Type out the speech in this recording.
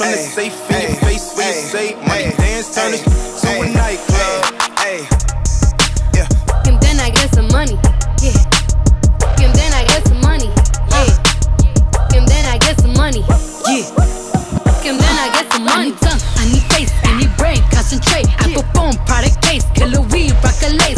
from the safe in your face when you say money dance turn it to a nightclub. And then I get some money, yeah. And then I get some money, yeah. And then I get some money, yeah. And then I get some money. I need tongue, I need face, I need brain, concentrate. I perform product case, killer weed, rock a lace.